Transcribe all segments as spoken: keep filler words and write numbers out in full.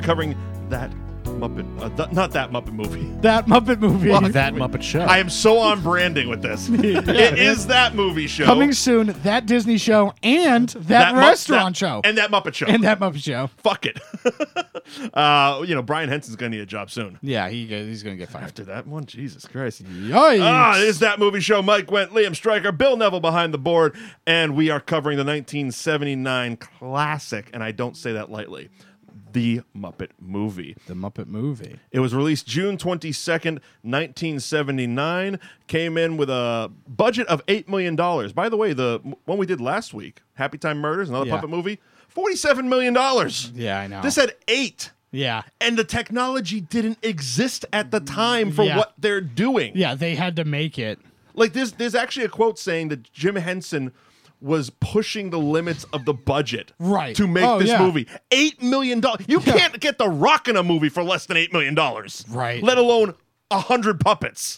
covering that Muppet, uh, th- not that Muppet movie. That Muppet movie. Well, That Muppet Show. I am so on branding with this. It is that movie show. Coming soon, that Disney show and that, That Mu- restaurant that- show. And that Muppet show. And that Muppet show. Fuck it. uh, you know, Brian Henson's going to need a job soon. Yeah, he he's going to get fired. After that one, Jesus Christ. Yikes. Ah, it is that movie show. Mike Wendt, Liam Stryker, Bill Neville behind the board, and we are covering the nineteen seventy-nine classic, and I don't say that lightly, The Muppet Movie. The Muppet Movie. It was released June twenty-second, nineteen seventy-nine. Came in with a budget of eight million dollars. By the way, the one we did last week, Happy Time Murders, another Yeah. puppet movie, forty-seven million dollars. Yeah, I know. This had eight. Yeah. And the technology didn't exist at the time for Yeah. what they're doing. Yeah, they had to make it. Like, there's, there's actually a quote saying that Jim Henson was pushing the limits of the budget Right. to make Oh, this yeah. movie. Eight million dollars. You can't get The Rock in a movie for less than eight million dollars. Right. Let alone a hundred puppets.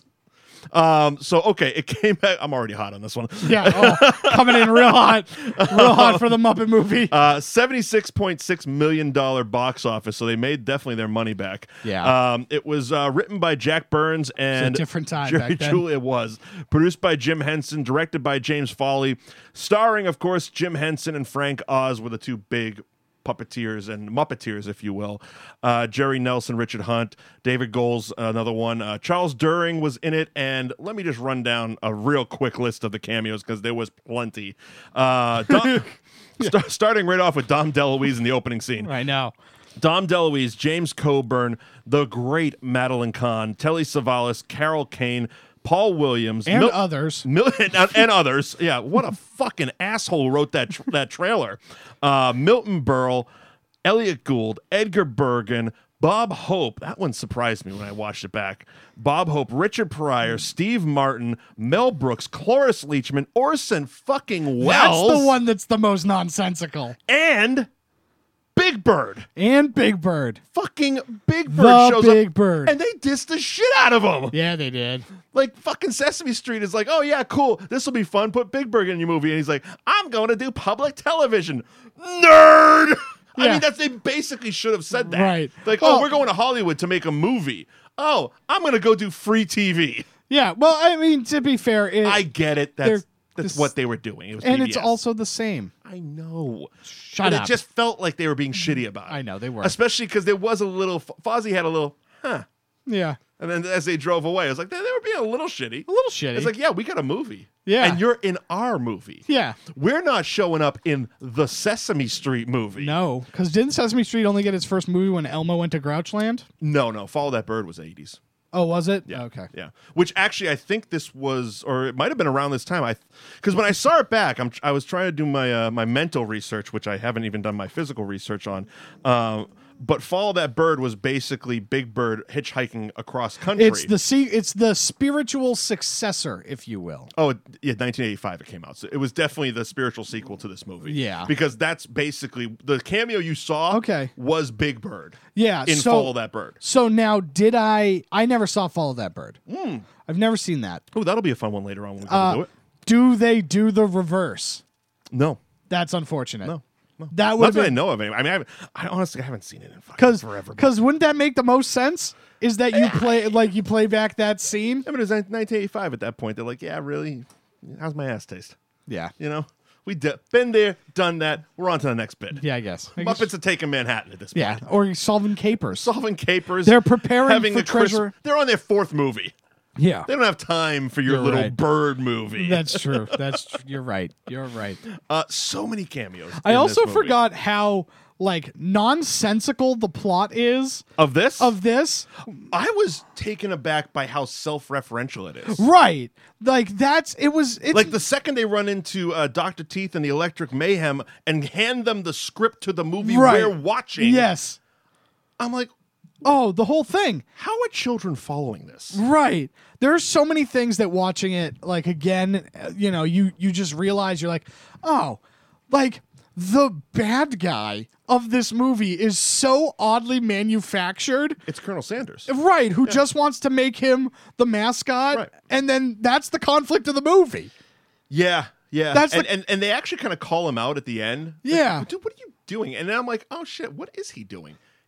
Um, so okay, it came back. I'm already hot on this one. Yeah, oh, coming in real hot. Real hot for the Muppet Movie. Uh, seventy-six point six million dollars box office, so they made definitely their money back. Yeah. Um, it was uh, written by Jack Burns and different time Jerry back then. Juhl. It was produced by Jim Henson, directed by James Foley, starring, of course, Jim Henson and Frank Oz were the two big puppeteers and Muppeteers, if you will. Uh, Jerry Nelson, Richard Hunt, David Goles, another one. Uh, Charles During was in it, and let me just run down a real quick list of the cameos because there was plenty. Uh, Dom, st- starting right off with Dom DeLuise in the opening scene. Right now. Dom DeLuise, James Coburn, the great Madeline Kahn, Telly Savalas, Carol Kane, Paul Williams, And Mil- others. Mil- and, and others. Yeah, what a fucking asshole wrote that tr- that trailer. Uh, Milton Berle, Elliot Gould, Edgar Bergen, Bob Hope. That one surprised me when I watched it back. Bob Hope, Richard Pryor, Steve Martin, Mel Brooks, Cloris Leachman, Orson fucking Welles. That's the one that's the most nonsensical. And Big Bird. And Big Bird. Fucking Big Bird The shows Big up. Bird. And they diss the shit out of him. Yeah, they did. Like, fucking Sesame Street is like, oh, yeah, cool. This will be fun. Put Big Bird in your movie. And he's like, I'm going to do public television. Nerd! I Yeah. mean, that's they basically should have said that. Right. Like, Well- oh, we're going to Hollywood to make a movie. Oh, I'm going to go do free T V. Yeah, well, I mean, to be fair, it, I get it. They're- That's that's this- what they were doing. It was and P B it's S. also the same. I know. Shut but up. it just felt like they were being shitty about it. I know, they were. Especially because there was a little, Fozzie had a little, huh. Yeah. And then as they drove away, I was like, they, they were being a little shitty. A little shitty. It's like, yeah, we got a movie. Yeah. And you're in our movie. Yeah. We're not showing up in the Sesame Street movie. No, because didn't Sesame Street only get its first movie when Elmo went to Grouchland? No, no. Follow That Bird was eighties. Oh, was it? Yeah. Okay. Yeah. Which actually, I think this was, or it might have been around this time. I, because when I saw it back, I'm, I was trying to do my uh, my mental research, which I haven't even done my physical research on. Um, but Follow That Bird was basically Big Bird hitchhiking across country. It's the se- It's the spiritual successor, if you will. Oh, yeah, nineteen eighty-five it came out. So it was definitely the spiritual sequel to this movie. Yeah. Because that's basically the cameo you saw Okay. was Big Bird. Yeah. In so, Follow That Bird. So now, did I? I never saw Follow That Bird. Hmm. I've never seen that. Oh, that'll be a fun one later on when we come Uh, to do it. Do they do the reverse? No. That's unfortunate. No. No. That Not would that I have know of any. I mean, I, haven't, I honestly haven't seen it in fucking because forever. but- because wouldn't that make the most sense? Is that you play like you play back that scene? I mean, it was nineteen eighty-five at that point. They're like, yeah, really? How's my ass taste? Yeah. You know? We d- been there, done that. We're on to the next bit. Yeah, I guess. I guess- Muppets are taking Manhattan at this point. Yeah, or solving capers. Solving capers. They're preparing having for a Chris- treasure. They're on their fourth movie. Yeah, They don't have time for your You're little right. bird movie. that's true. That's tr- you're right. You're right. uh, so many cameos. I in also this movie. forgot how like nonsensical the plot is of this. of this. I was taken aback by how self-referential it is. Right. Like that's it was it's Like the second they run into uh, Doctor Teeth and the Electric Mayhem and hand them the script to the movie Right. we're watching. Yes. I'm like, Oh, the whole thing. how are children following this? Right. There's so many things that watching it, like again, uh, you know, you you just realize you're like, oh, like the bad guy of this movie is so oddly manufactured. It's Colonel Sanders. Right, who just wants to make him the mascot, Right. and then that's the conflict of the movie. Yeah, yeah. That's and, the- and and they actually kind of call him out at the end. Like, Yeah. dude, what are you doing? And then I'm like, oh shit, what is he doing?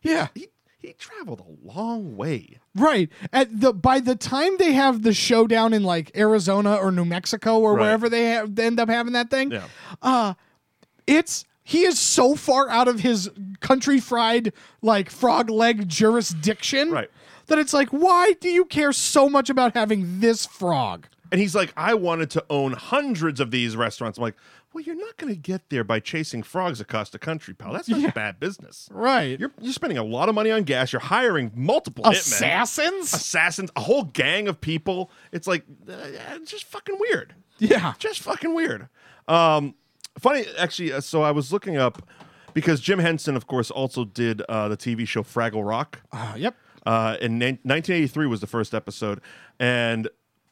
Yeah. He he traveled a long way. Right. At the by the time they have the showdown in like Arizona or New Mexico or Right. wherever they, have, they end up having that thing, Yeah. uh, it's he is so far out of his country fried like frog leg jurisdiction Right. that it's like, why do you care so much about having this frog? And he's like, I wanted to own hundreds of these restaurants. I'm like, well, you're not going to get there by chasing frogs across the country, pal. That's not Yeah. bad business. Right. You're you're spending a lot of money on gas. You're hiring multiple hitmen, Assassins? assassins, a whole gang of people. It's like uh, it's just fucking weird. Yeah. Just fucking weird. Um, funny, actually. Uh, so I was looking up because Jim Henson, of course, also did uh, the T V show Fraggle Rock. Uh, yep. Uh, in ni- nineteen eighty-three was the first episode, and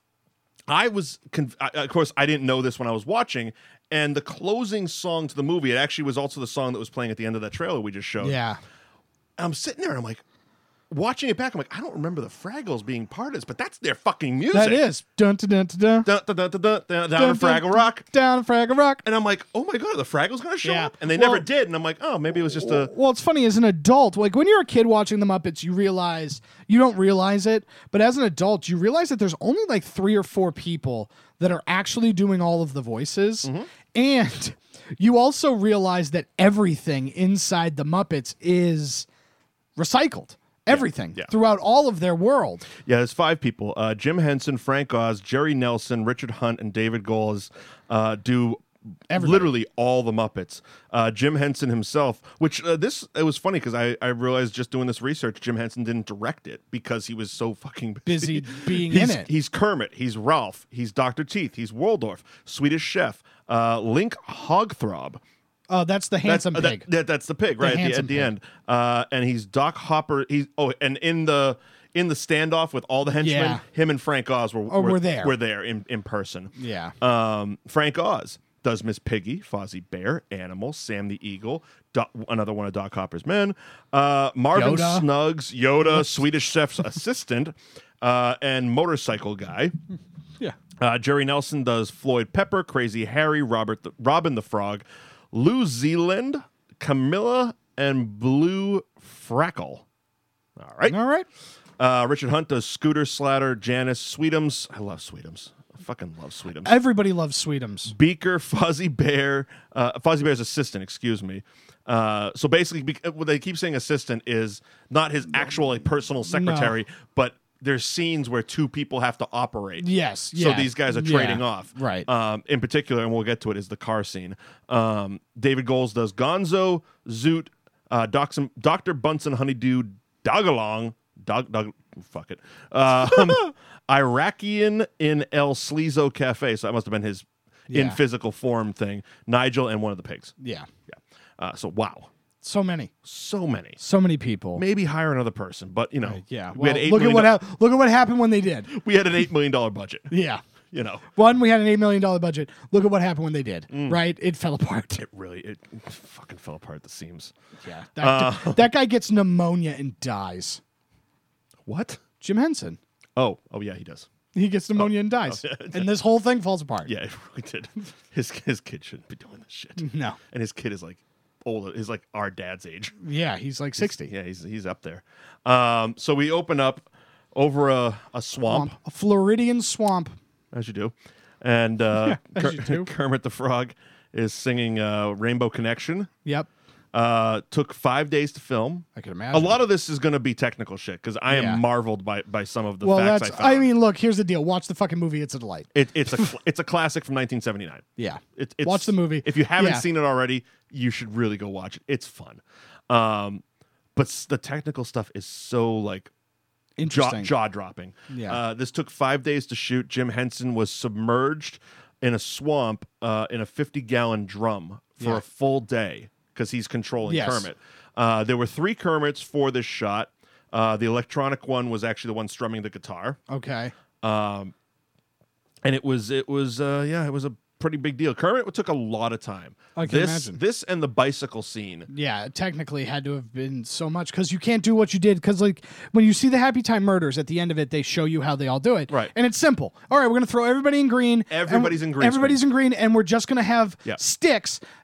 I was, conf- I, of course, I didn't know this when I was watching. And the closing song to the movie, it actually was also the song that was playing at the end of that trailer we just showed. Yeah. I'm sitting there and I'm like, watching it back, I'm like, I don't remember the Fraggles being part of this, but that's their fucking music. That is. Dun, dun, dun, dun, dun. Dun, dun, dun, dun, dun, down Dun, in dun, Fraggle Rock. Down in Fraggle Rock. And I'm like, oh my God, are the Fraggles going to show Yeah. up? And they Well- never did. And I'm like, oh, maybe it was just a. Well, it's funny as an adult, like when you're a kid watching the Muppets, you realize you don't realize it, but as an adult, you realize that there's only like three or four people that are actually doing all of the voices, Mm-hmm. and you also realize that everything inside the Muppets is recycled. Everything yeah. throughout all of their world. Yeah, there's five people. Uh, Jim Henson, Frank Oz, Jerry Nelson, Richard Hunt, and David Goles uh, do Everybody. literally all the Muppets. Uh, Jim Henson himself, which uh, this, it was funny because I, I realized just doing this research, Jim Henson didn't direct it because he was so fucking busy, Busy being he's, in it. He's Kermit, he's Ralph, he's Doctor Teeth, he's Waldorf, Swedish Chef, uh, Link Hogthrob. Oh, that's the handsome That's, uh, pig. that- that- that's the pig, right? At the, handsome at the pig. end, uh, and he's Doc Hopper. He's oh, and in the in the standoff with all the henchmen, Yeah. him and Frank Oz were Oh, were, were there. Were there in, in person. Yeah. Um, Frank Oz does Miss Piggy, Fozzie Bear, Animal, Sam the Eagle, Doc, another one of Doc Hopper's men, uh, Marvin Yoda. Snuggs, Yoda, Swedish Chef's assistant, uh, and Motorcycle Guy. yeah. Uh, Jerry Nelson does Floyd Pepper, Crazy Harry, Robert, the, Robin the Frog, Lou Zealand, Camilla, and Blue Frackle. All right. All right. Uh, Richard Hunt does Scooter, Slatter, Janice, Sweetums. I love Sweetums. I fucking love Sweetums. Everybody loves Sweetums. Beaker, Fozzie Bear, uh, Fozzie Bear's assistant, excuse me. Uh, so basically, bec- what they keep saying assistant is not his actual like, personal secretary, but there's scenes where two people have to operate. Yes. So yeah. these guys are Yeah. trading off. Right. Um, in particular, and we'll get to it, is the car scene. Um, David Goles does Gonzo, Zoot, uh, Doc- Doctor Bunsen Honeydew, Dogalong, Dog, Dog, fuck it. Um, Iraqian in El Sleazo Cafe. So that must have been his in Yeah. physical form thing. Nigel and one of the pigs. Yeah. Yeah. Uh, so wow, So many. so many. So many people. Maybe hire another person, but you know, Yeah. we Well, had eight look at million what do- hap- look at what happened when they did. we had an eight million dollar budget. Yeah. You know, One, we had an eight million dollar budget. Look at what happened when they did. Mm. Right? It fell apart. it really it fucking fell apart at the seams. Yeah. That, that guy gets pneumonia and dies. What? Jim Henson. Oh, oh yeah, he does. He gets pneumonia and dies. And this whole thing falls apart. Yeah, it really did. His his kid shouldn't be doing this shit. No. And his kid is like older. Is like our dad's age. Yeah, he's like sixty. Yeah, he's he's up there. Um, so we open up over a, a swamp, Swamp. A Floridian swamp. as you do, and uh, Yeah, as you do. Kermit the Frog is singing uh, "Rainbow Connection." Yep. Uh, took five days to film. I can A imagine. lot of this is going to be technical shit because I am Yeah. marveled by by some of the well, facts that's. I found. I mean, look. Here's the deal. Watch the fucking movie. It's a delight. it, it's a cl- it's a classic from nineteen seventy-nine. Yeah. It, it's, Watch the movie. If you haven't Yeah. seen it already, you should really go watch it. It's fun. Um, but s- the technical stuff is so like jaw Interesting. jaw dropping. Yeah. Uh, this took five days to shoot. Jim Henson was submerged in a swamp uh, in a fifty gallon drum for Yeah. a full day because he's controlling Yes. Kermit. Uh, there were three Kermits for this shot. Uh, the electronic one was actually the one strumming the guitar. Okay. Um, and it was it was uh, yeah, it was a pretty big deal. Kermit took a lot of time. I can this imagine. this and the bicycle scene. Yeah, it technically had to have been so much because you can't do what you did. Because like when you see the Happy Time Murders at the end of it, they show you how they all do it. Right. And it's simple. All right, we're gonna throw everybody in green. and Everybody's in green Everybody's in green, and we're just gonna have Yeah. sticks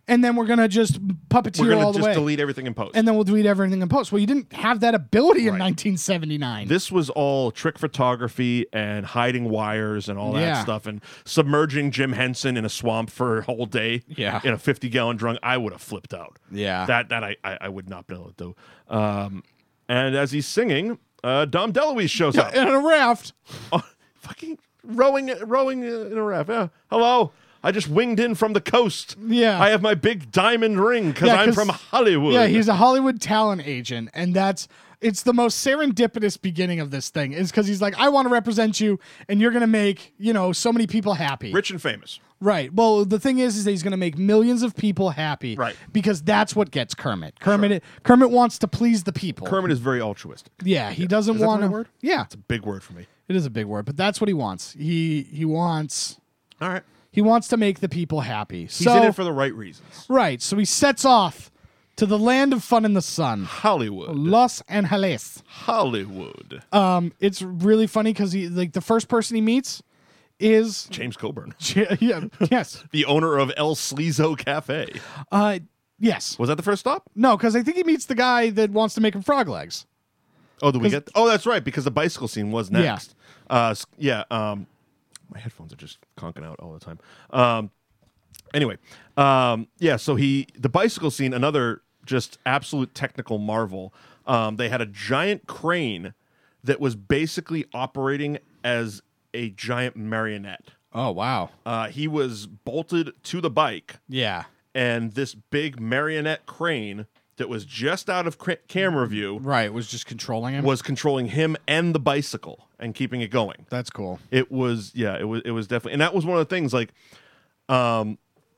and then we're gonna just puppeteer We're gonna all the just way, delete everything in post. and then we'll delete everything in post. Well, you didn't have that ability in Right. nineteen seventy-nine. This was all trick photography and hiding wires and all that Yeah. stuff and submerging Jim Henson in a swamp for a whole day Yeah. in a fifty gallon drum. I would have flipped out. Yeah. That that I, I, I would not be able to do. Um, and as he's singing, uh, Dom DeLuise shows up. in a raft. Oh, fucking rowing rowing in a raft. Yeah. Hello. I just winged in from the coast. Yeah. I have my big diamond ring because Yeah, I'm 'cause- from Hollywood. Yeah, he's a Hollywood talent agent, and that's it's the most serendipitous beginning of this thing. Is because he's like, I want to represent you, and you're gonna make you know so many people happy. rich and famous. Right. Well, the thing is, is that he's going to make millions of people happy. Right. Because that's what gets Kermit. Kermit. Kermit wants to please the people. Kermit is very altruistic. Yeah, he doesn't Is that the want right to. word? Yeah, It's a big word for me. it is a big word, but that's what he wants. He he wants All right. he wants to make the people happy. He's so in it for the right reasons. right. So he sets off to the land of fun in the sun, Hollywood. Los Angeles. Hollywood. Um, it's really funny because he like the first person he meets is James Coburn, yeah yes the owner of El Sleazo Cafe. uh yes Was that the first stop? no because I think he meets the guy that wants to make him frog legs. Oh, did we get? Oh, that's right, because the bicycle scene was next. Uh, s- yeah. Um, my headphones are just conking out all the time. Um, anyway, um, yeah. So he, the bicycle scene, another just absolute technical marvel. Um, they had a giant crane that was basically operating as a giant marionette. Oh wow. Uh, he was bolted to the bike, Yeah. and this big marionette crane that was just out of cra- camera view Right. Was just controlling him. was controlling him and the bicycle and keeping it going. That's cool. It was, yeah, it was, it was definitely, and that was one of the things. Like, um,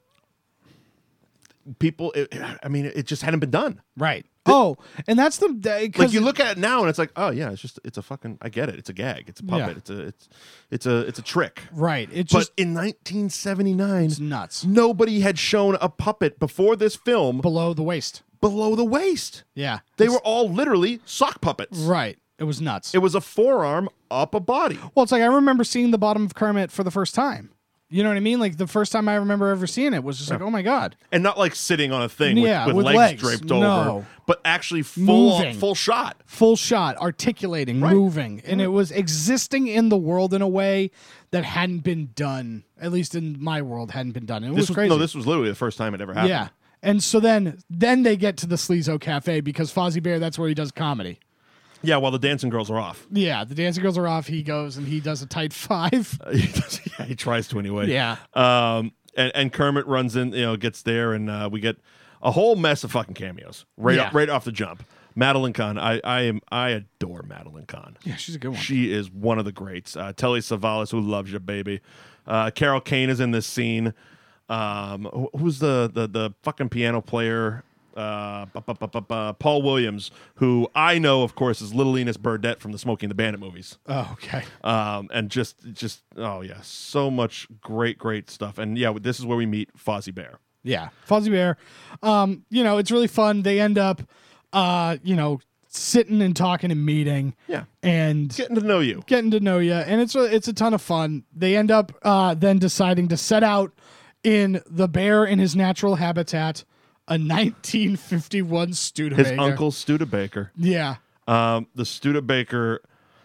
people, it, I mean, it just hadn't been done. Right. Oh, and that's the Like because you look at it now, and it's like, oh yeah, it's just, it's a fucking, I get it. It's a gag. It's a puppet. Yeah. It's a, it's, it's a, it's a trick. right. It But just in nineteen seventy-nine, it's nuts. nobody had shown a puppet before this film Below the waist. below the waist. Yeah. They It's- were all literally sock puppets. right. It was nuts. It was a forearm up a body. well, it's like I remember seeing the bottom of Kermit for the first time. You know what I mean? Like the first time I remember ever seeing it was just like, oh my god. And not like sitting on a thing with, Yeah, with, with legs, legs. draped No. over, but actually full Moving. full shot. Full shot, articulating, Right. moving, and it was existing in the world in a way that hadn't been done, at least in my world, hadn't been done. And it This was was crazy. no, this was literally the first time it ever happened. yeah, and so then then they get to the Sleazo Cafe because Fozzie Bear, that's where he does comedy. Yeah, while the dancing girls are off. Yeah, the dancing girls are off. He goes and he does a tight five. yeah, he tries to anyway. Yeah. Um, and, and Kermit runs in, you know, gets there, and uh, we get a whole mess of fucking cameos right Yeah. off, right off the jump. Madeline Kahn, I, I am, I adore Madeline Kahn. Yeah, she's a good one. She is one of the greats. Uh, Telly Savalas, who loves you, baby. Uh, Carol Kane is in this scene. Um, who- who's the, the the fucking piano player? Uh, bu- bu- bu- bu- bu- Paul Williams, who I know, of course, is Little Enos Burdett from the Smokey and the Bandit movies. Oh, okay. Um, and just, just, oh yeah, so much great, great stuff. And yeah, this is where we meet Fozzie Bear. Yeah, Fozzie Bear. Um, you know, it's really fun. They end up, uh, you know, sitting and talking and meeting. Yeah, And getting to know you. getting to know you, and it's a, it's a ton of fun. They end up uh, then deciding to set out in the bear in his natural habitat, a nineteen fifty-one Studebaker. His uncle Studebaker. Yeah, Um, the Studebaker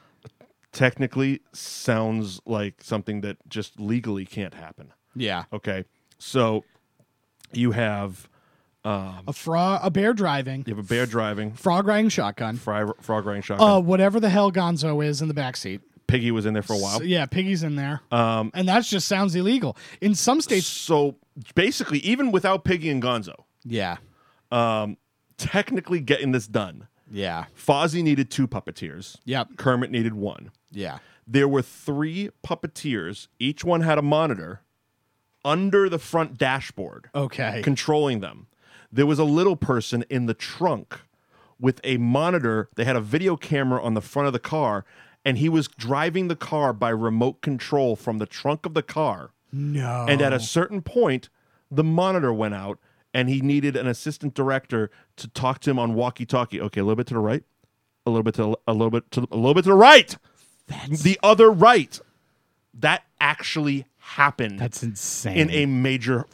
technically sounds like something that just legally can't happen. yeah. Okay, so you have um, A frog, a bear driving, you have a bear driving, frog riding shotgun. fry, frog riding shotgun. Uh, whatever the hell Gonzo is in the backseat. Piggy was in there for a while. So, yeah, Piggy's in there, Um, and that just sounds illegal in some states. so basically, even without Piggy and Gonzo, Yeah, um, technically getting this done, yeah, Fozzie needed two puppeteers. yep, Kermit needed one. yeah. There were three puppeteers. Each one had a monitor under the front dashboard Okay, controlling them. There was a little person in the trunk with a monitor. They had a video camera on the front of the car, and he was driving the car by remote control from the trunk of the car. no, And at a certain point, the monitor went out, and he needed an assistant director to talk to him on walkie-talkie. Okay, a little bit to the right, a little bit to a little bit to a little bit to the right, that's the other right. That actually happened that's insane. in a major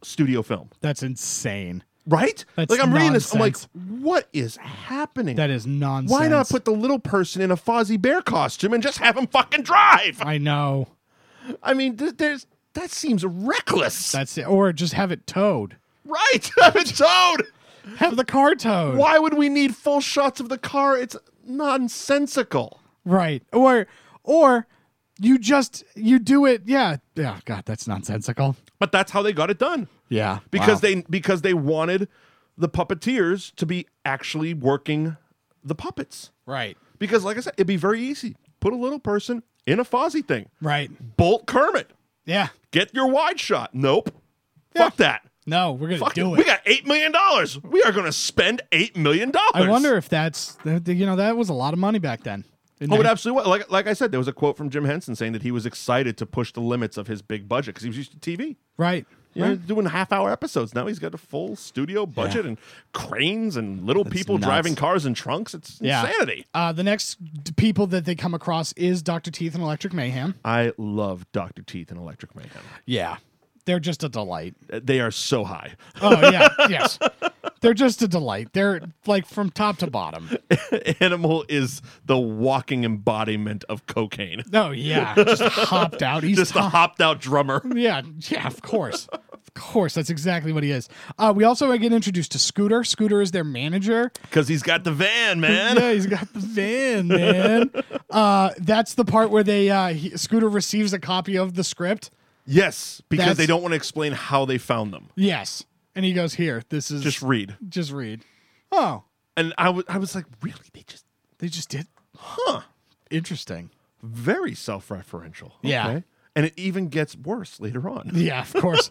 studio film. That's insane. Right? That's like I'm reading this, I'm like, nonsense. what is happening? That is nonsense. Why not put the little person in a Fozzie Bear costume and just have him fucking drive? I know. I mean, th- there's that seems reckless. That's it. Or just have it towed. Right? Have it towed. Have the car towed. Why would we need full shots of the car? It's nonsensical. Right. Or or you just you do it. Yeah. Yeah. God, that's nonsensical. But that's how they got it done. Yeah. Because wow. they because they wanted the puppeteers to be actually working the puppets. Right. Because like I said, it'd be very easy. Put a little person in a Fozzie thing. Right. Bolt Kermit. Yeah. Get your wide shot. Nope. Yeah. Fuck that. No, we're gonna Fuck do it. it. We got eight million dollars. We are gonna spend eight million dollars. I wonder if that's you know that was a lot of money back then. Oh, it absolutely was. Like, like I said, there was a quote from Jim Henson saying that he was excited to push the limits of his big budget because he was used to T V. Right. You know, Right. doing half-hour episodes. Now he's got a full studio budget Yeah. and cranes and little people nuts. driving cars in trunks. It's Yeah. insanity. Uh, the next d- people that they come across is Doctor Teeth and Electric Mayhem. I love Doctor Teeth and Electric Mayhem. Yeah. They're just a delight. Uh, They are so high. Oh, yeah. Yes. They're just a delight. They're like from top to bottom. Animal is the walking embodiment of cocaine. Oh, yeah. Just hopped out. He's Just a hop- hopped-out drummer. Yeah. Yeah, of course. Of course. That's exactly what he is. Uh, we also get introduced to Scooter. Scooter is their manager. Because he's got the van, man. Yeah, he's got the van, man. uh, that's the part where they uh, he, Scooter receives a copy of the script. Yes, because That's- they don't want to explain how they found them. Yes. And he goes, here, this is... Just read. Just read. Oh, And I was, I was like, really? They just, they just did? huh? Interesting. Very self-referential. Yeah. Okay. And it even gets worse later on. Yeah, of course.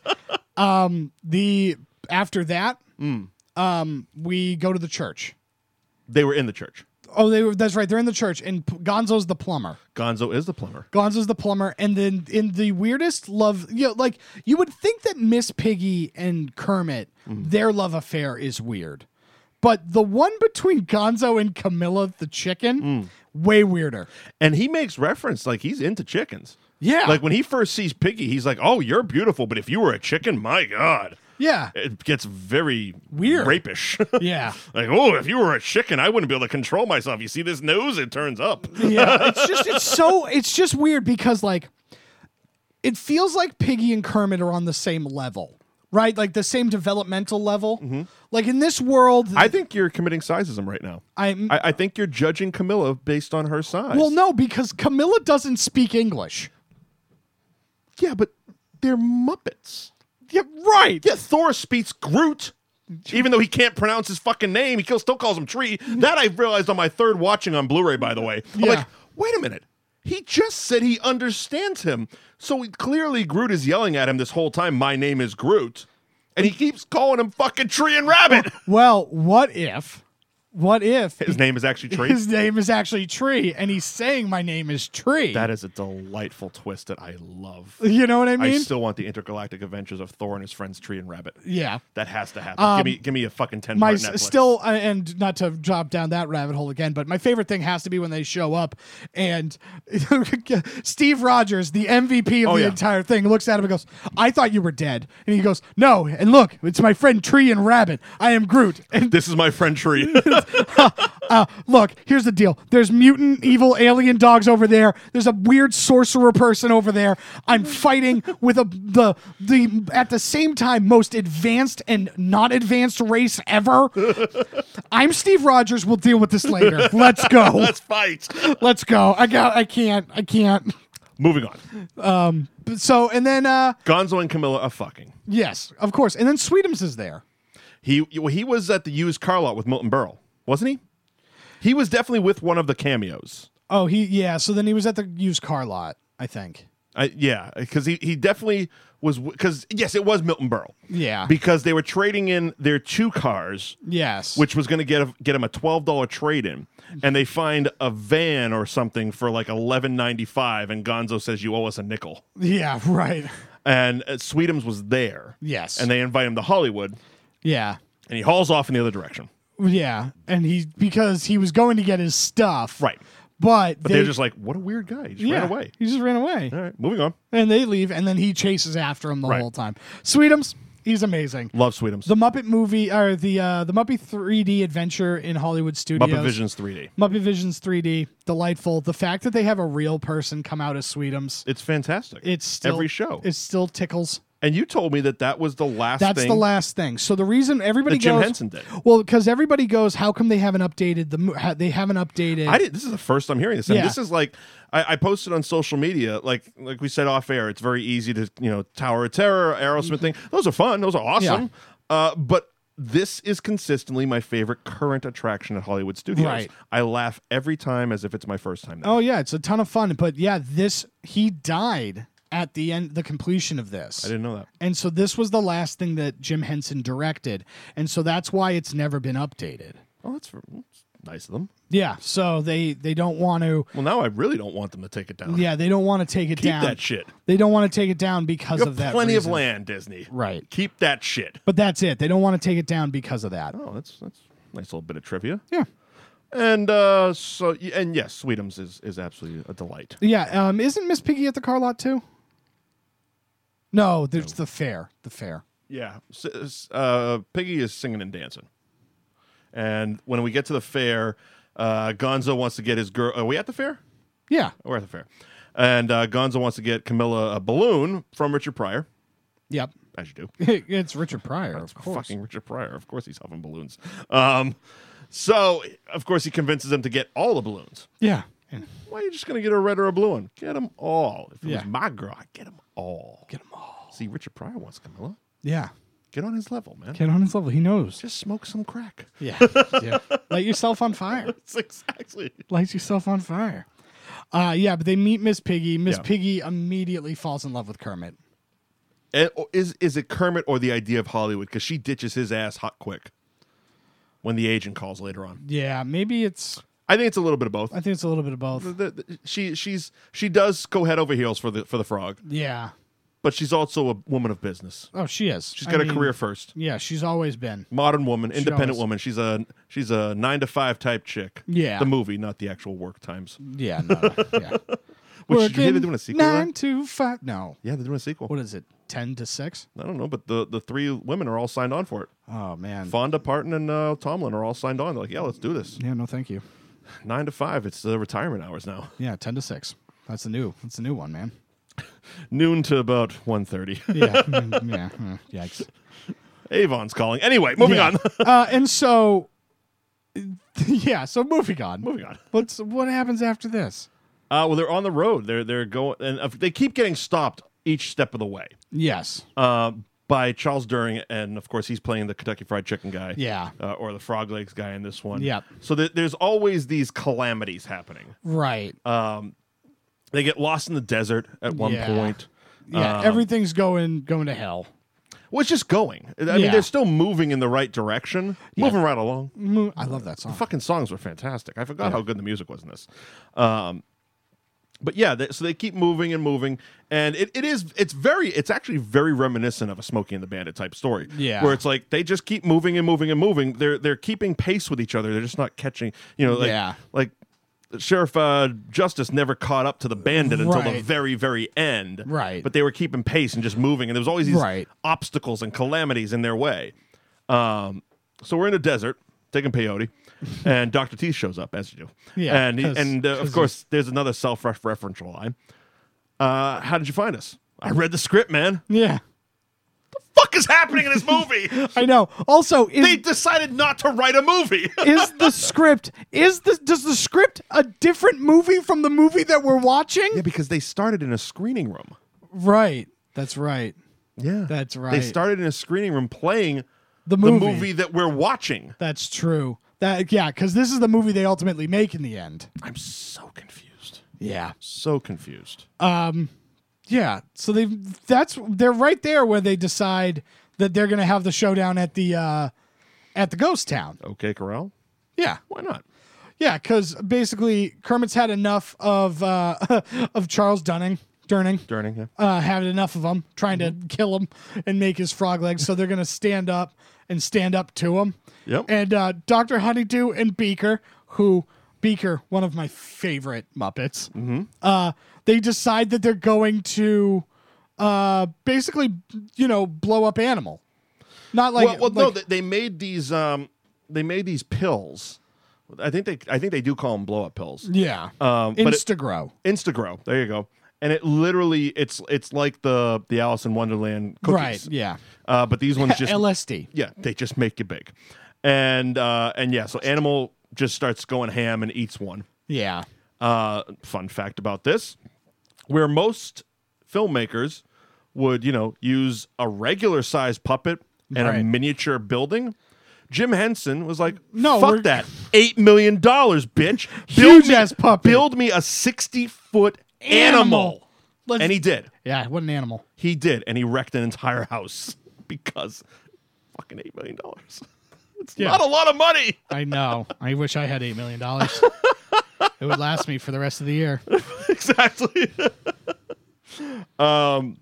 um, the After that, Mm. um, we go to the church. They were in the church. Oh, they were. That's right. They're in the church, and P- Gonzo's the plumber. Gonzo is the plumber. Gonzo's the plumber, and then in the weirdest love, you know, like you would think that Miss Piggy and Kermit, their love affair is weird, but the one between Gonzo and Camilla the chicken, way weirder. And he makes reference, like he's into chickens. Yeah, Like when he first sees Piggy, he's like, oh, you're beautiful, but if you were a chicken, my God. yeah, It gets very Weird. rapish. yeah, Like, oh, if you were a chicken, I wouldn't be able to control myself. You see this nose? It turns up. yeah. It's just it's so it's just weird because like it feels like Piggy and Kermit are on the same level, right? Like the same developmental level. Like in this world, I think you're committing sizeism right now. I'm I, I think you're judging Camilla based on her size. well, no, because Camilla doesn't speak English. yeah, but they're Muppets. Yeah, right. Yeah, Thor speaks Groot. Even though he can't pronounce his fucking name, he still calls him Tree. That I realized on my third watching on Blu-ray, by the way. I'm Yeah. like, wait a minute. He just said he understands him. So he- clearly Groot is yelling at him this whole time, my name is Groot. And he keeps calling him fucking Tree and Rabbit. Well, what if? What if His name is actually Tree. his name is actually Tree, and he's saying my name is Tree? That is a delightful twist that I love. You know what I I mean? still want the intergalactic adventures of Thor and his friends Tree and Rabbit. Yeah. That has to happen. give me, give me a fucking ten My part s- Netflix. still, uh, and not to drop down that rabbit hole again, but my favorite thing has to be when they show up and Steve Rogers, the M V P of Oh, the yeah. entire thing, looks at him and goes, "I thought you were dead," and he goes, "No, and look, it's my friend Tree and Rabbit. I am Groot." And This is my friend Tree. uh, look, here's the deal. There's mutant evil alien dogs over there. There's a weird sorcerer person over there. I'm fighting with a the the at the same time most advanced and not advanced race ever. I'm Steve Rogers. We'll deal with this later. Let's go. Let's fight. Let's go. I got I can't. I can't. Moving on. So and then uh Gonzo and Camilla are fucking. yes, of course. And then Sweetums is there. He well, he was at the used car lot with Milton Berle, wasn't he? He was definitely with one of the cameos. Oh, he yeah, so then he was at the used car lot, I think. I, yeah, because he, he definitely was. Because yes, it was Milton Berle. Yeah. Because they were trading in their two cars, Yes. which was going to get a, get him a twelve dollar trade in, and they find a van or something for like eleven ninety five, and Gonzo says you owe us a nickel, Yeah, right. and uh, Sweetums was there. Yes. And they invite him to Hollywood, Yeah. and he hauls off in the other direction. Yeah. And he because he was going to get his stuff. Right. But, But they, they're just like, what a weird guy. He just yeah, ran away. He just ran away. All right, moving on. And they leave and then he chases after him the Right. whole time. Sweetums, He's amazing. Love Sweetums. The Muppet movie, or the uh, the Muppet three D adventure in Hollywood Studios. Muppet Visions three D. Muppet Visions three D, delightful. The fact that they have a real person come out as Sweetums, It's fantastic. it's still Every show. It still tickles. And you told me that that was the last That's thing the last thing. So the reason everybody that Jim goes, Henson did. well, because everybody goes, how come they haven't updated the? mo- ha- They haven't updated. I did. This is the first I'm hearing this. And Yeah. this is like I, I posted on social media, like like we said off air. It's very easy to you know Tower of Terror, Aerosmith thing. Those are fun. Those are awesome. Uh, but this is consistently my favorite current attraction at Hollywood Studios. Right. I laugh every time as if it's my first time there. Oh yeah, it's a ton of fun. But yeah, this he died at the end, the completion of this. I didn't know that. And so this was the last thing that Jim Henson directed, and so that's why it's never been updated. Oh, that's, that's nice of them. Yeah, so they they don't want to. Well, now I really don't want them to take it down. Yeah, they don't want to take it Keep down. that shit. They don't want to take it down because You of have that. plenty reason. of land, Disney. Right. Keep that shit. But that's it. They don't want to take it down because of that. Oh, that's that's a nice little bit of trivia. Yeah. And uh, so and yes, Sweetums is is absolutely a delight. Yeah. Um, isn't Miss Piggy at the car lot too? No, there's the fair. The fair. Yeah, S- s- uh, Piggy is singing and dancing, and when we get to the fair, uh, Gonzo wants to get his girl. Are we at the fair? Yeah. We're at the fair, and uh, Gonzo wants to get Camilla a balloon from Richard Pryor, Yep. as you do. It's Richard Pryor, of course. Fucking Richard Pryor. Of course, he's huffing balloons. Um, so of course he convinces them to get all the balloons. Yeah. And Why are you just gonna get a red or a blue one? Get them all. If it Yeah. was my girl, I'd get them all. get them all. See, Richard Pryor wants Camilla. Yeah. Get on his level, man. Get on his level. He knows. Just smoke some crack. Yeah. yeah. Light yourself on fire. That's exactly. Light yourself on fire. Uh, yeah, but they meet Miss Piggy. Miss Yeah. Piggy immediately falls in love with Kermit. And, or is is it Kermit or the idea of Hollywood? Because she ditches his ass hot quick when the agent calls later on. Yeah, maybe it's. I think it's a little bit of both. I think it's a little bit of both. The- the- she she's she does go head over heels for the for the frog, Yeah. but she's also a woman of business. Oh, she is. She's I got a mean, career first. Yeah, she's always been. Modern woman, independent always- woman. She's a she's a nine to five type chick. Yeah. the movie, not the actual work times. Yeah, no. yeah. Which did you hear they're Working doing a sequel? to Nine that? to five. No. Yeah, they're doing a sequel. What is it? Ten to six? I don't know, but the the three women are all signed on for it. Oh man. Fonda, Parton, and uh, Tomlin are all signed on. They're like, yeah, let's do this. Yeah, no, thank you. Nine to five. It's the retirement hours now. Yeah, ten to six. That's the new. That's the new one, man. Noon to about one thirty. Yeah. mm, yeah. mm, Yikes. Avon's calling. Anyway, moving Yeah. on. uh, and so, yeah. So moving on. moving on. What's what happens after this? Uh, well, they're on the road. They're they're going, and uh, they keep getting stopped each step of the way Yes. uh, by Charles During, and of course he's playing the Kentucky Fried Chicken guy. Yeah. Uh, or the Frog Legs guy in this one. Yep. So th- there's always these calamities happening. Right. They get lost in the desert at one Yeah. point. yeah. um, Everything's going going to hell. Well, it's just going. I mean, Yeah. they're still moving in the right direction, moving right along. Mm, I love that The song. fucking songs were fantastic. I forgot Yeah. how good the music was in this. Um, but yeah, they, so they keep moving and moving, and it, it is it's very it's actually very reminiscent of a Smokey and the Bandit type story. Yeah. where it's like they just keep moving and moving and moving. They're they're keeping pace with each other. They're just not catching. You know, like Yeah. like Sheriff uh, Justice never caught up to the bandit until the Right. very very end. Right. but they were keeping pace and just moving, and there was always these Right. obstacles and calamities in their way. Um, so we're in a desert taking peyote, and Doctor Teeth shows up as you do. Yeah, and he, 'cause- and uh, of 'cause course there's another self-referential line. Uh, how did you find us? I read the script, man. Yeah. Fuck is happening in this movie? I know. Also, is They decided not to write a movie. is the script is the does the script a different movie from the movie that we're watching? yeah, because they started in a screening room. Right. That's right. Yeah, That's They right. started in a screening room playing The the movie. movie that we're watching. That's true. That yeah, because this is the movie they ultimately make in the end. I'm so confused. Yeah. So confused. Yeah. So they that's they're right there where they decide that they're gonna have the showdown at the uh at the ghost town. Okay, Corral. Yeah. Why not? Yeah, because basically Kermit's had enough of uh of Charles Dunning Durning. Durning, yeah. Uh, had enough of him, trying to kill him and make his frog legs. So they're going to stand up and stand up to him. Yep. And uh, Doctor Honeydew and Beaker, who, Beaker, one of my favorite Muppets, mm-hmm. uh, they decide that they're going to uh, basically, you know, blow up Animal. Not like well, well no, like- they, they made these. Um, they made these pills. I think they. I think they do call them blow up pills. yeah, Um, but it- Instagrow. Instagrow. There you go. And it literally, it's it's like the the Alice in Wonderland cookies. Right. Yeah. Uh, but these ones just L S D. yeah, they just make you big. And uh, and yeah, so Animal just starts going ham and eats one. Yeah. Uh, fun fact about this: where most filmmakers would, you know, use a regular size puppet and Right. a miniature building, Jim Henson was like, No, fuck we're- that, eight million dollars, bitch, Huge me, ass puppet. build me a sixty foot animal, Animal. Let's- and he did. Yeah. What an animal. He did, and he wrecked an entire house because fucking eight million dollars. It's Yeah. not a lot of money. I know. I wish I had eight million dollars. It would last me for the rest of the year. Exactly. um,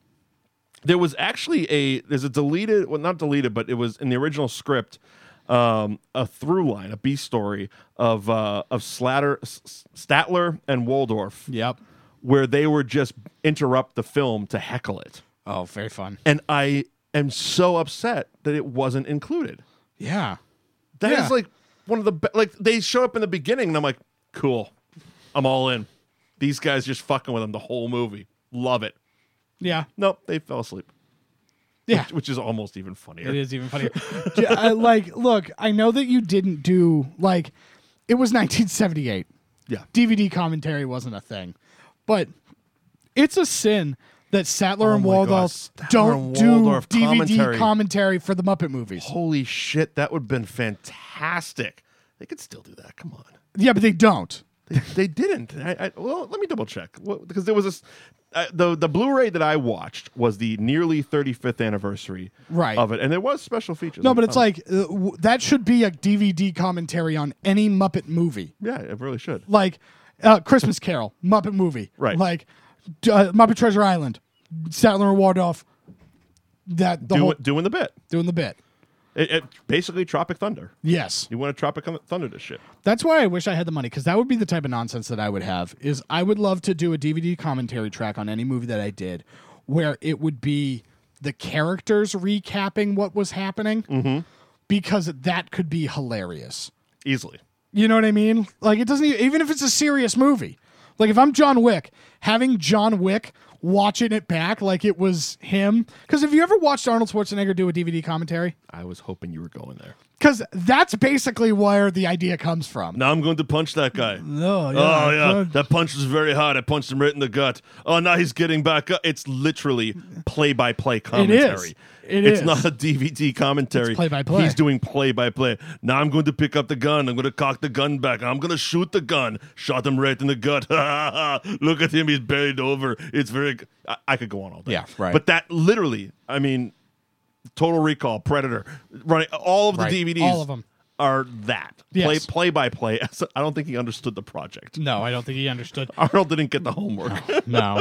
there was actually a there's a deleted, well, not deleted, but it was in the original script, um, a through line, a B story of uh, of Slatter, S- Statler and Waldorf, Yep. where they would just interrupt the film to heckle it, Oh, very fun. and I am so upset that it wasn't included. Yeah. That is Yeah. like one of the be- like they show up in the beginning, and I'm like, cool, I'm all in. These guys just fucking with them the whole movie. Love it. Yeah. Nope, they fell asleep. Yeah. Which, which is almost even funnier. It is even funnier. J- I, like, look, I know that you didn't do like it was nineteen seventy-eight. Yeah. D V D commentary wasn't a thing, but it's a sin that Sattler Oh and my God, Waldorf Statler don't and do Waldorf D V D commentary. commentary for the Muppet movies. Holy shit, that would have been fantastic. They could still do that. Come on. Yeah, but they don't. They, they didn't. I, I, well, let me double check. Well, because there was this. Uh, the the Blu-ray that I watched was the nearly thirty-fifth anniversary Right. of it, and there was special features. No, but it's Um, like uh, w- that should be a D V D commentary on any Muppet movie. yeah, it really should. Like uh, Christmas Carol, Muppet movie. Right. Like d- uh, Muppet Treasure Island, Sattler and Waldorf. That the Do, whole doing the bit. doing the bit. It, it, basically, Tropic Thunder. Yes. You want to Tropic Thunder this shit. That's why I wish I had the money, because that would be the type of nonsense that I would have. Is I would love to do a D V D commentary track on any movie that I did, where it would be the characters recapping what was happening, Mm-hmm. because that could be hilarious. Easily. You know what I mean? Like it doesn't even, even if it's a serious movie. Like if I'm John Wick, having John Wick watching it back like it was him. Because have you ever watched Arnold Schwarzenegger do a D V D commentary? I was hoping you were going there. Because that's basically where the idea comes from. Now I'm going to punch that guy. No, yeah, Oh yeah, good. that punch was very hard. I punched him right in the gut. Oh, now he's getting back up. It's literally play-by-play commentary. It it's is. not a D V D commentary. It's play-by-play. He's doing play-by-play. Now I'm going to pick up the gun. I'm going to cock the gun back. I'm going to shoot the gun. Shot him right in the gut. Look at him. He's buried over. It's very. I, I could go on all day. Yeah, right. But that literally, I mean, Total Recall, Predator, running all of the Right. D V Ds. All of them. Are that Yes. play play by play? I don't think he understood the project. No, I don't think he understood. Arnold didn't get the homework. No.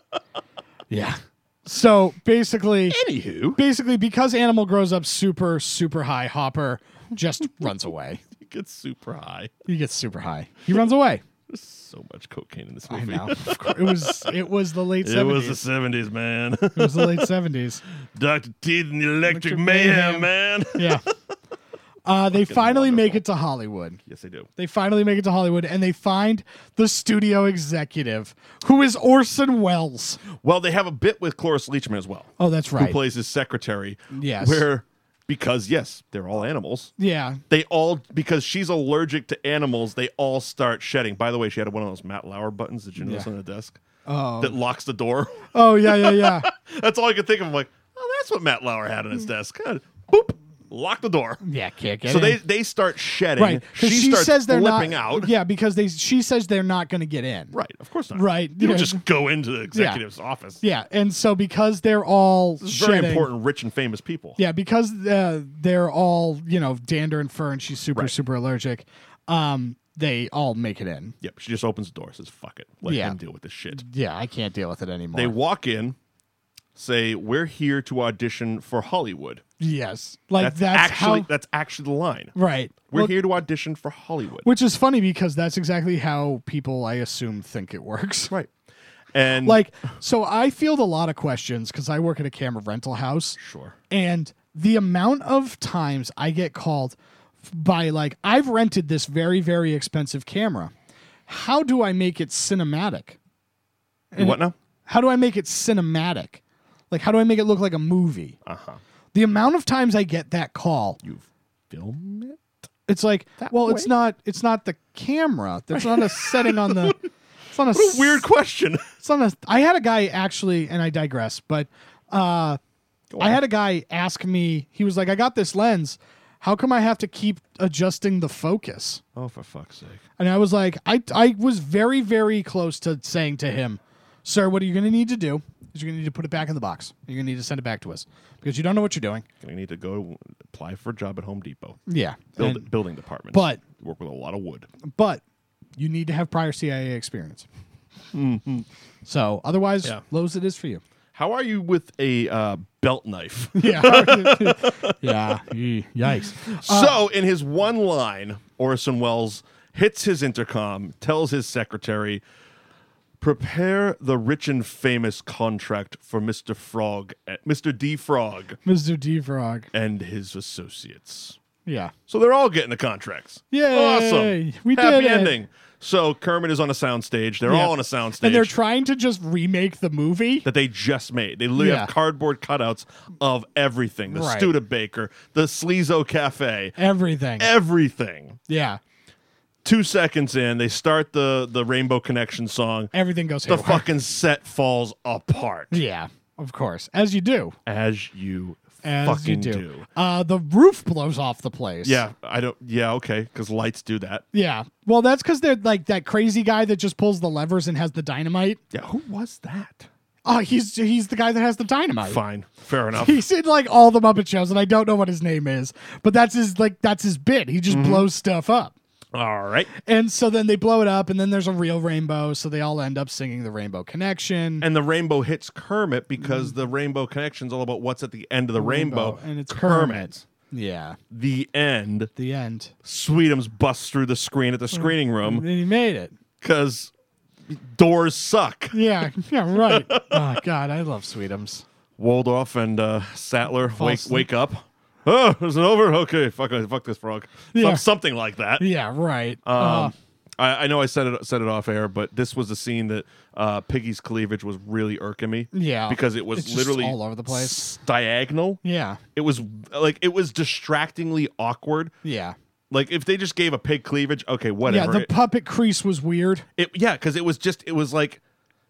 Yeah. So basically, Anywho, basically, because Animal grows up super, super high, Hopper just runs away. he gets super high. He gets super high. He runs away. There's so much cocaine in this I movie. know. Of course. It was. It was the late It seventies. was the seventies, man. It was the late seventies. Doctor Teeth and the Electric, Electric Mayhem, Mayhem. man. Yeah. Uh, they finally wonderful. make it to Hollywood. Yes, they do. They finally make it to Hollywood, and they find the studio executive, who is Orson Welles. Well, they have a bit with Cloris Leachman as well, Oh, that's who right. plays his secretary. Yes. Where, because yes, they're all animals. Yeah. They all, because she's allergic to animals, they all start shedding. By the way, she had one of those Matt Lauer buttons that you notice Yeah. on the desk Oh. that locks the door. Oh yeah, yeah, yeah. That's all I could think of. I'm like, oh, that's what Matt Lauer had on his desk. Good. Boop. Lock the door. Yeah, can't get So in. they they start shedding. right. 'Cause She, she starts says they're flipping not. out. Yeah, because they she says they're not going to get in. Right. Of course not. Right, You don't yeah. just go into the executive's office. Yeah, and so because they're all This is very shedding, important, rich and famous people. Yeah, because uh, they're all you know dander and fur, and she's super Right. super allergic. Um, they all make it in. Yep. She just opens the door, says, "Fuck it, let Yeah. him deal with this shit." Yeah, I can't deal with it anymore. They walk in, say, "We're here to audition for Hollywood." yes, like That's, that's, actually how that's actually the line. right. We're Well, here to audition for Hollywood. which is funny because that's exactly how people, I assume, think it works. Right. And Like, so I field a lot of questions because I work at a camera rental house. sure. And the amount of times I get called by, like, I've rented this very, very expensive camera. How do I make it cinematic? And What now? How do I make it cinematic? Like, how do I make it look like a movie? Uh-huh. The amount of times I get that call, You film it? it's like, That well, way? it's not, it's not the camera. There's not a setting on the. It's not a, What a weird question. It's not a. I had a guy actually, and I digress, but uh, I had a guy ask me. He was like, "I got this lens. How come I have to keep adjusting the focus?" Oh, for fuck's sake. And I was like, I, I was very, very close to saying to him, "Sir, what you're going to need to do is you're going to need to put it back in the box. You're going to need to send it back to us because you don't know what you're doing." You need to go apply for a job at Home Depot. Yeah, Build, and- building departments. but- work with a lot of wood. but you need to have prior C I A experience. So otherwise, Yeah. Lowe's it is for you. How are you with a uh, belt knife? Yeah, yeah. Yikes. So, in his one line, Orson Welles hits his intercom, tells his secretary, "Prepare the rich and famous contract for Mister Frog, Mister D. Frog, Mister D Frog. and his associates." Yeah. So they're all getting the contracts. Yay! Awesome. We Happy did it. ending. So Kermit is on a soundstage. They're Yeah. all on a soundstage. And they're trying to just remake the movie. that they just made. They literally Yeah. have cardboard cutouts of everything. The Right. Studebaker, the Sleazo Cafe, Everything. everything. Yeah. Two seconds in, they start the, the Rainbow Connection song. Everything goes The haywire. fucking set falls apart. Yeah, of course. As you do. As you As fucking you do. do. Uh, the roof blows off the place. Yeah, I don't. Yeah, okay, because lights do that. Yeah. Well, that's because they're like that crazy guy that just pulls the levers and has the dynamite. Yeah, who was that? Oh, he's he's the guy that has the dynamite. Fine, fair enough. He's in like all the Muppet shows, and I don't know what his name is, but that's his like that's his bit. He just Mm-hmm. blows stuff up. All right. And so then they blow it up, and then there's a real rainbow, so they all end up singing the Rainbow Connection. And the rainbow hits Kermit because the Rainbow Connection's all about what's at the end of the rainbow. and it's Kermit. Yeah, The end. the end. Sweetums busts through the screen at the screening And room he made it. because doors suck. Yeah, yeah, right. Oh God, I love Sweetums. Waldorf and uh, Sattler Fall wake asleep. wake up. Oh, is it over? Okay, fuck, fuck this frog. Some- Yeah. something like that. Yeah, right. Um, Uh, I, I know I said it said it off air, but this was a scene that uh, Piggy's cleavage was really irking me. Yeah. because it was It's just literally all over the place. s- diagonal. yeah, It was like it was distractingly awkward. yeah, Like if they just gave a pig cleavage, okay, yeah. whatever. The It- puppet crease was weird. it, yeah, because it was just it was like,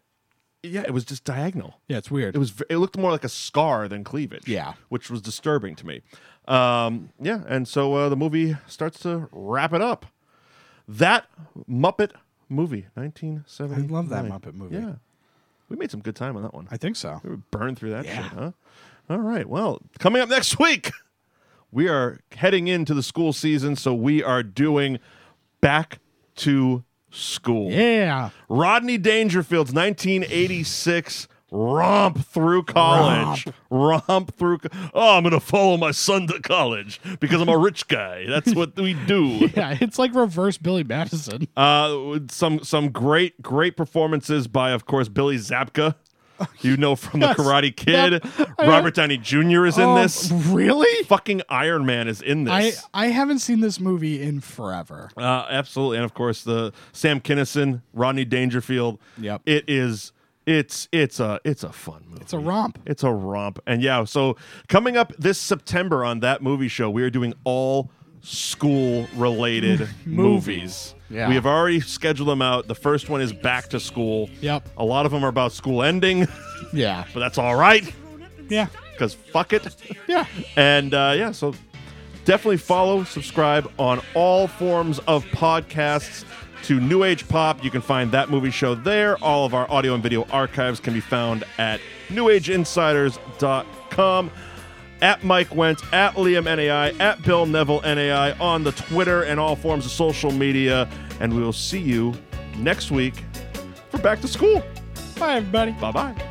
yeah, it was just diagonal. Yeah, it's weird. It was. v- It looked more like a scar than cleavage. Yeah. which was disturbing to me. Um, yeah, and so uh, the movie starts to wrap it up. That Muppet movie, nineteen seventy. I love that Muppet movie. Yeah, we made some good time on that one. I think so. We were burned through that Yeah. shit, huh? All right. Well, coming up next week, we are heading into the school season, so we are doing Back to School. Yeah. Rodney Dangerfield's nineteen eighty-six romp through college. Romp, through. Co- oh, I'm going to follow my son to college because I'm a rich guy. That's what we do. Yeah, it's like reverse Billy Madison. Uh, with some some great great performances by, of course, Billy Zabka. You know from Yes. the Karate Kid. Yep. Robert Downey Junior is in Oh, this. Really? Fucking Iron Man is in I this. I haven't seen this movie in forever. Uh, absolutely, and of course the Sam Kinison, Rodney Dangerfield. Yep. It is. It's it's a it's a fun movie. It's a romp. It's a romp, and yeah. So coming up this September on That Movie Show, we are doing all school related movies. Yeah. We have already scheduled them out. The first one is Back to School. Yep. A lot of them are about school ending, Yeah. but that's all right Yeah. because fuck it. Yeah. And uh, yeah, so definitely follow, subscribe on all forms of podcasts to New Age Pop. You can find That Movie Show there. All of our audio and video archives can be found at new age insiders dot com. At Mike Wentz, at Liam N A I, at Bill Neville N A I on the Twitter and all forms of social media. And we will see you next week for Back to School. Bye, everybody. Bye-bye.